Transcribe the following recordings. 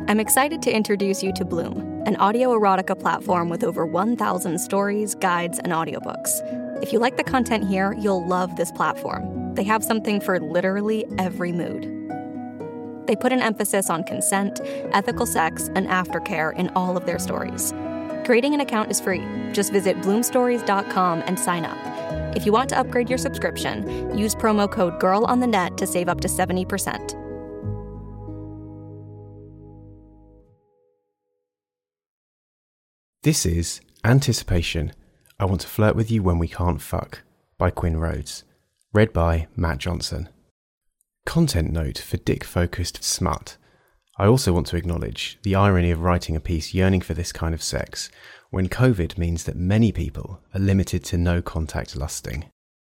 I'm excited to introduce you to Bloom, an audio erotica platform with over 1,000 stories, guides, and audiobooks. If you like the content here, you'll love this platform. They have something for literally every mood. They put an emphasis on consent, ethical sex, and aftercare in all of their stories. Creating an account is free. Just visit bloomstories.com and sign up. If you want to upgrade your subscription, use promo code GIRLONTHENET to save up to 70%. This is Anticipation, I Want to Flirt With You When We Can't Fuck by Quinn Rhodes. Read by Matt Johnson. Content note for dick-focused smut. I also want to acknowledge the irony of writing a piece yearning for this kind of sex when COVID means that many people are limited to no-contact lusting.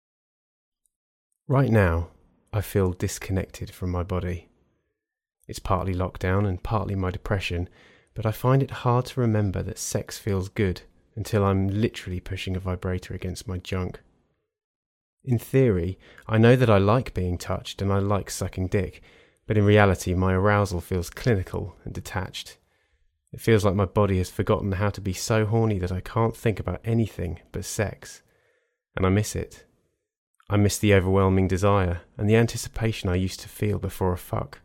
Right now, I feel disconnected from my body. It's partly lockdown and partly my depression, but I find it hard to remember that sex feels good until I'm literally pushing a vibrator against my junk. In theory, I know that I like being touched and I like sucking dick, but in reality my arousal feels clinical and detached. It feels like my body has forgotten how to be so horny that I can't think about anything but sex. And I miss it. I miss the overwhelming desire and the anticipation I used to feel before a fuck.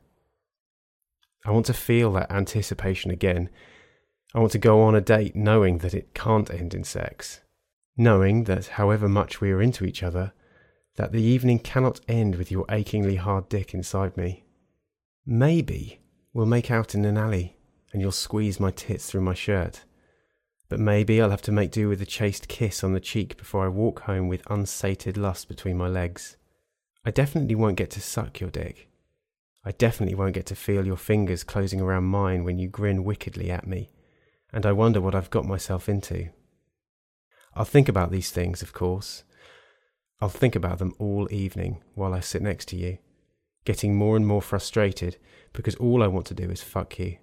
I want to feel that anticipation again. I want to go on a date knowing that it can't end in sex. Knowing that however much we are into each other, that the evening cannot end with your achingly hard dick inside me. Maybe we'll make out in an alley and you'll squeeze my tits through my shirt. But maybe I'll have to make do with a chaste kiss on the cheek before I walk home with unsated lust between my legs. I definitely won't get to suck your dick. I definitely won't get to feel your fingers closing around mine when you grin wickedly at me, and I wonder what I've got myself into. I'll think about these things, of course. I'll think about them all evening while I sit next to you, getting more and more frustrated because all I want to do is fuck you.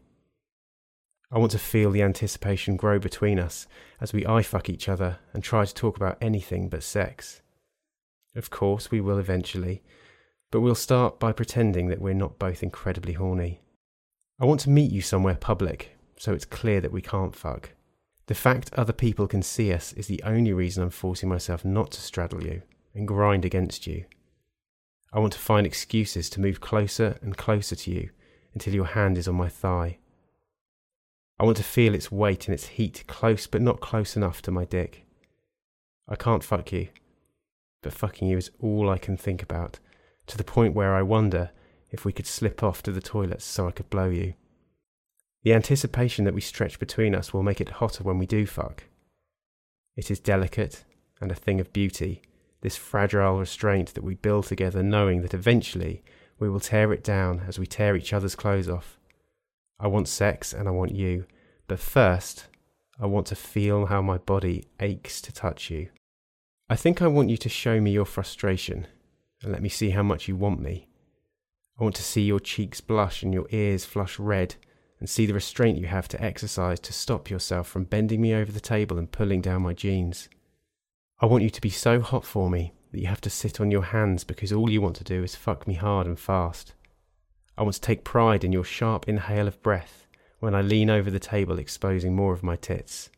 I want to feel the anticipation grow between us as we eye-fuck each other and try to talk about anything but sex. Of course we will eventually, but we'll start by pretending that we're not both incredibly horny. I want to meet you somewhere public, so it's clear that we can't fuck. The fact other people can see us is the only reason I'm forcing myself not to straddle you and grind against you. I want to find excuses to move closer and closer to you until your hand is on my thigh. I want to feel its weight and its heat close but not close enough to my dick. I can't fuck you, but fucking you is all I can think about, to the point where I wonder if we could slip off to the toilets so I could blow you. The anticipation that we stretch between us will make it hotter when we do fuck. It is delicate and a thing of beauty, this fragile restraint that we build together knowing that eventually we will tear it down as we tear each other's clothes off. I want sex and I want you, but first I want to feel how my body aches to touch you. I think I want you to show me your frustration and let me see how much you want me. I want to see your cheeks blush and your ears flush red and see the restraint you have to exercise to stop yourself from bending me over the table and pulling down my jeans. I want you to be so hot for me that you have to sit on your hands because all you want to do is fuck me hard and fast. I want to take pride in your sharp inhale of breath when I lean over the table exposing more of my tits.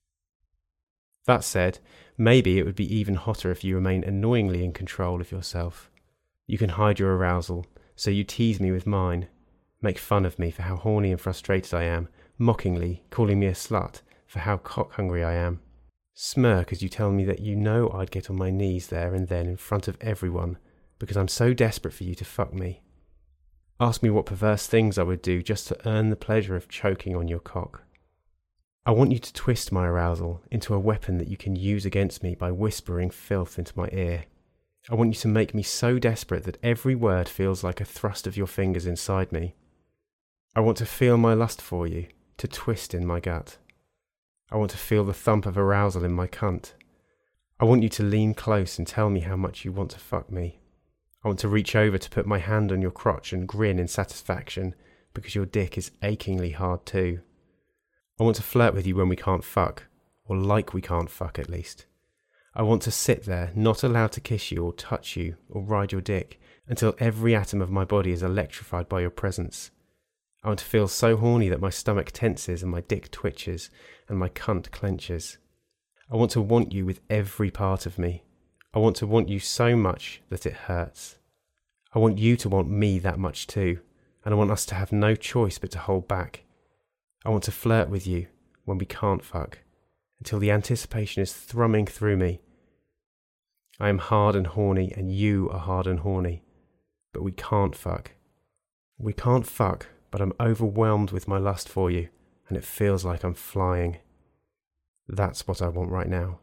That said, maybe it would be even hotter if you remain annoyingly in control of yourself. You can hide your arousal, so you tease me with mine, make fun of me for how horny and frustrated I am, mockingly calling me a slut for how cock-hungry I am. Smirk as you tell me that you know I'd get on my knees there and then in front of everyone because I'm so desperate for you to fuck me. Ask me what perverse things I would do just to earn the pleasure of choking on your cock. I want you to twist my arousal into a weapon that you can use against me by whispering filth into my ear. I want you to make me so desperate that every word feels like a thrust of your fingers inside me. I want to feel my lust for you, to twist in my gut. I want to feel the thump of arousal in my cunt. I want you to lean close and tell me how much you want to fuck me. I want to reach over to put my hand on your crotch and grin in satisfaction because your dick is achingly hard too. I want to flirt with you when we can't fuck, or like we can't fuck at least. I want to sit there, not allowed to kiss you or touch you or ride your dick, until every atom of my body is electrified by your presence. I want to feel so horny that my stomach tenses and my dick twitches and my cunt clenches. I want to want you with every part of me. I want to want you so much that it hurts. I want you to want me that much too, and I want us to have no choice but to hold back. I want to flirt with you when we can't fuck, until the anticipation is thrumming through me. I am hard and horny, and you are hard and horny, but we can't fuck. We can't fuck, but I'm overwhelmed with my lust for you, and it feels like I'm flying. That's what I want right now.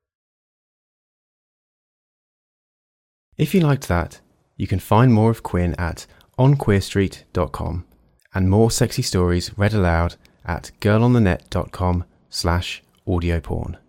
If you liked that, you can find more of Quinn at onqueerstreet.com and more sexy stories read aloud at girlonthenet.com/audioporn.